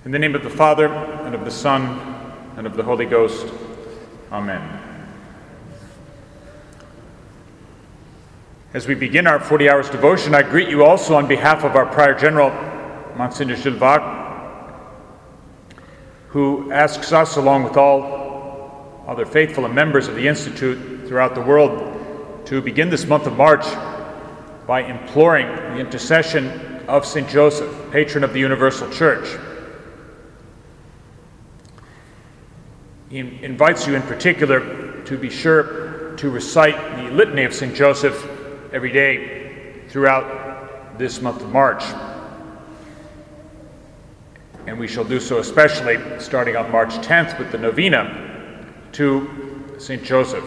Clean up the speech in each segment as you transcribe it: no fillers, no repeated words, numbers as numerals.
In the name of the Father, and of the Son, and of the Holy Ghost. Amen. As we begin our 40 hours devotion, I greet you also on behalf of our Prior General, Monsignor Gilles Vaque, who asks us, along with all other faithful and members of the Institute throughout the world, to begin this month of March by imploring the intercession of St. Joseph, patron of the Universal Church. He invites you in particular to be sure to recite the Litany of St. Joseph every day throughout this month of March. And we shall do so especially starting on March 10th with the novena to St. Joseph.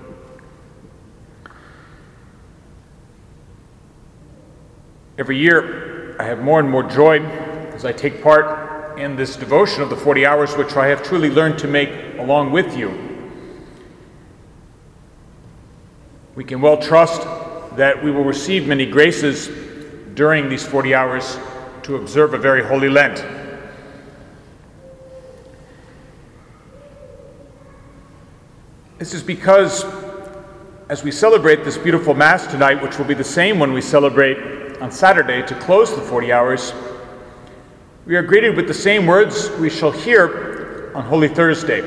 Every year I have more and more joy as I take part in this devotion of the 40 hours, which I have truly learned to make along with you. We can well trust that we will receive many graces during these 40 hours to observe a very holy Lent. This is because as we celebrate this beautiful Mass tonight, which will be the same one we celebrate on Saturday to close the 40 hours, we are greeted with the same words we shall hear on Holy Thursday.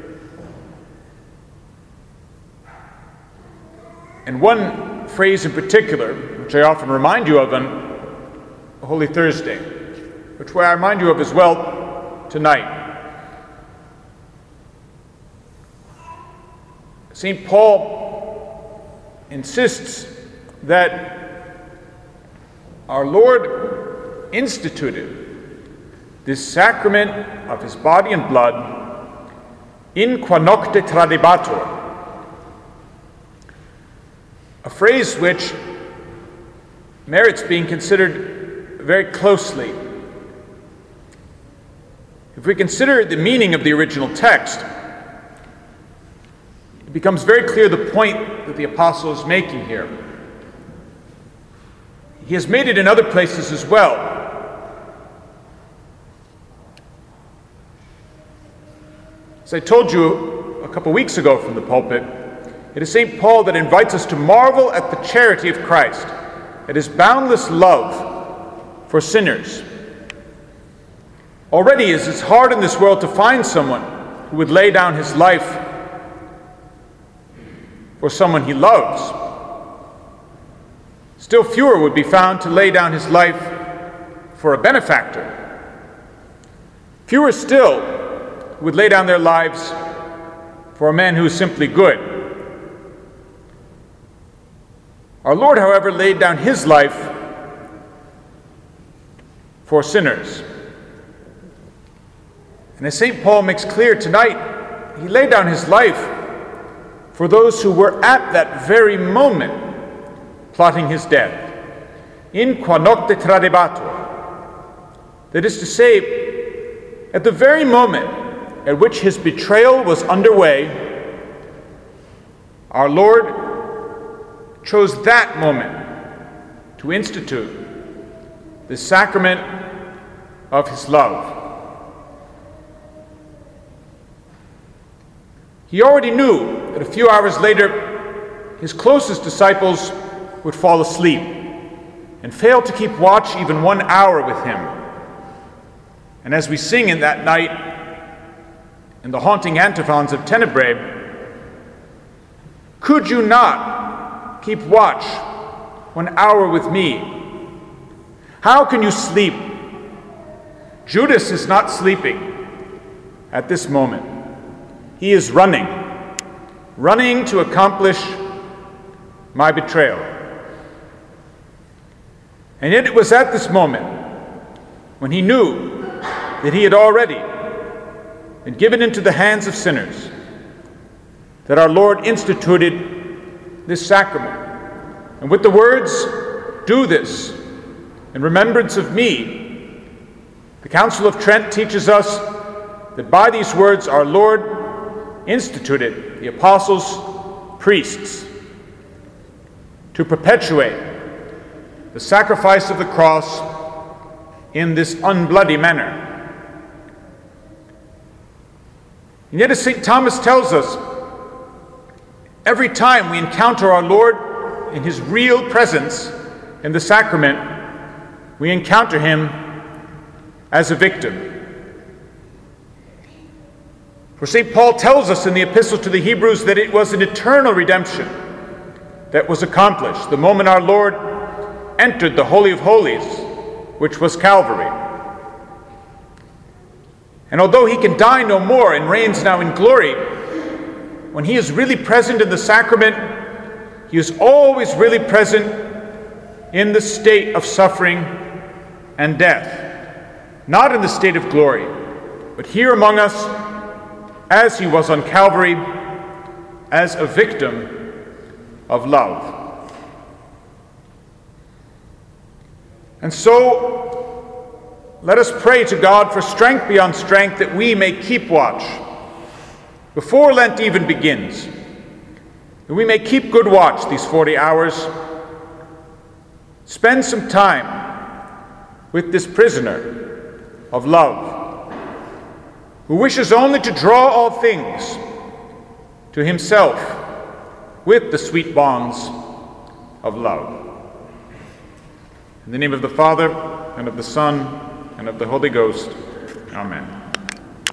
And one phrase in particular, which I often remind you of on Holy Thursday, which I remind you of as well tonight. St. Paul insists that our Lord instituted this sacrament of his body and blood in qua nocte tradebatur, a phrase which merits being considered very closely. If we consider the meaning of the original text, it becomes very clear the point that the apostle is making here. He has made it in other places as well. As I told you a couple weeks ago from the pulpit, it is St. Paul that invites us to marvel at the charity of Christ, at his boundless love for sinners. Already it is hard in this world to find someone who would lay down his life for someone he loves. Still fewer would be found to lay down his life for a benefactor. Fewer still would lay down their lives for a man who is simply good. Our Lord, however, laid down his life for sinners. And as St. Paul makes clear tonight, he laid down his life for those who were at that very moment plotting his death. In qua nocte tradebatur. That is to say, at the very moment at which his betrayal was underway, our Lord chose that moment to institute the sacrament of his love. He already knew that a few hours later his closest disciples would fall asleep and fail to keep watch even 1 hour with him. And as we sing in that night, in the haunting antiphons of Tenebrae, could you not keep watch 1 hour with me? How can you sleep? Judas is not sleeping at this moment. He is running to accomplish my betrayal. And yet it was at this moment, when he knew that he had already been given into the hands of sinners, that our Lord instituted this sacrament. And with the words, "Do this in remembrance of me," the Council of Trent teaches us that by these words our Lord instituted the apostles, priests, to perpetuate the sacrifice of the cross in this unbloody manner. And yet, as St. Thomas tells us, every time we encounter our Lord in his real presence in the sacrament, we encounter him as a victim. For St. Paul tells us in the Epistle to the Hebrews that it was an eternal redemption that was accomplished the moment our Lord entered the Holy of Holies, which was Calvary. And although he can die no more and reigns now in glory, when he is really present in the sacrament, he is always really present in the state of suffering and death, not in the state of glory, but here among us, as he was on Calvary, as a victim of love. And so, let us pray to God for strength beyond strength, that we may keep watch before Lent even begins, that we may keep good watch these 40 hours, spend some time with this prisoner of love, who wishes only to draw all things to himself with the sweet bonds of love. In the name of the Father, and of the Son, and of the Holy Ghost. Amen.